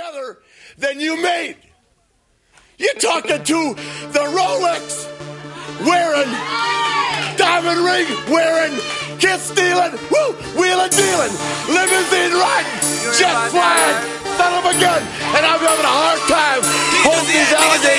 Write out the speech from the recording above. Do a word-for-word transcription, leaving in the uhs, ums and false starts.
brother than you made. You're talking to the Rolex wearing, diamond ring wearing, kiss stealing, woo, wheeling dealing, limousine riding, jet flying, son of a gun, and I'm having a hard time holding these alligators.